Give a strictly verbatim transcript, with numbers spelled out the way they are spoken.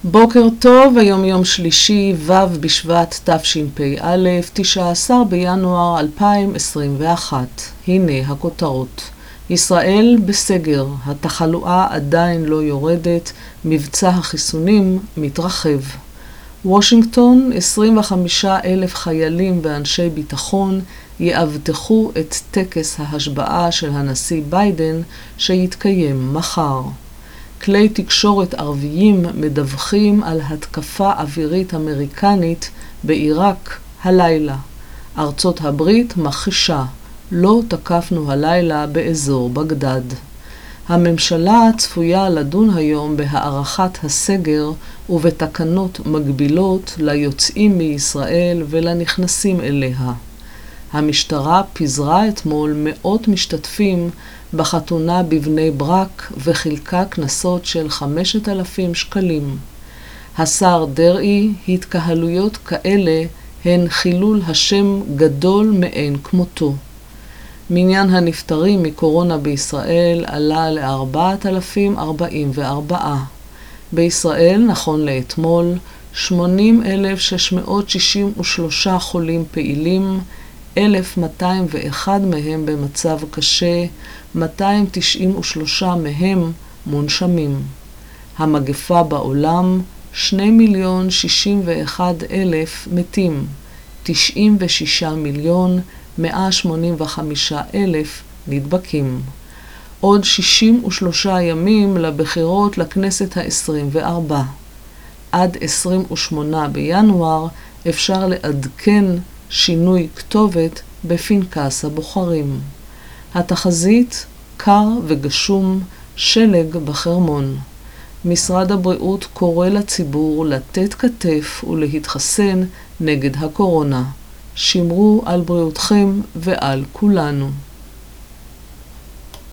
בוקר טוב, היום יום שלישי, ו' בשבט תשפ"א, תשעה עשר בינואר אלפיים עשרים ואחת. הנה הכותרות. ישראל בסגר, התחלואה עדיין לא יורדת, מבצע החיסונים מתרחב. וושינגטון, עשרים וחמישה אלף חיילים ואנשי ביטחון יאבטחו את טקס ההשבעה של הנשיא ביידן שיתקיים מחר. כלי תקשורת ערביים מדווחים על התקפה אווירית אמריקנית בעיראק הלילה. ארצות הברית מכחישה, לא תקפנו הלילה באזור בגדד. הממשלה צפויה לדון היום בהארכת הסגר ובתקנות מגבילות ליוצאים מישראל ולנכנסים אליה. המשטרה פיזרה אתמול מאות משתתפים בחתונה בבני ברק וחילקה קנסות של חמשת אלפים שקלים. השר דרעי, התקהלויות כאלה הן חילול השם גדול מאין כמותו. מניין הנפטרים מקורונה בישראל עלה ל-ארבעת אלפים ארבעים וארבע. בישראל, נכון לאתמול, שמונים אלף שש מאות שישים ושלושה חולים פעילים, אלף מאתיים ואחד מהם במצב קשה, מאתיים תשעים ושלושה מהם מונשמים. המגפה בעולם, שני מיליון שישים ואחד אלף מתים, תשעים ושישה מיליון מאה שמונים וחמישה אלף נדבקים. עוד שישים ושלושה ימים לבחירות לכנסת העשרים וארבע. עד עשרים ושמונה בינואר אפשר לעדכן שינוי כתובת בפנקס הבוחרים. התחזית קר וגשום, שלג בחרמון. משרד הבריאות קורא לציבור לתת כתף ולהתחסן נגד הקורונה. שמרו על בריאותכם ועל כולנו.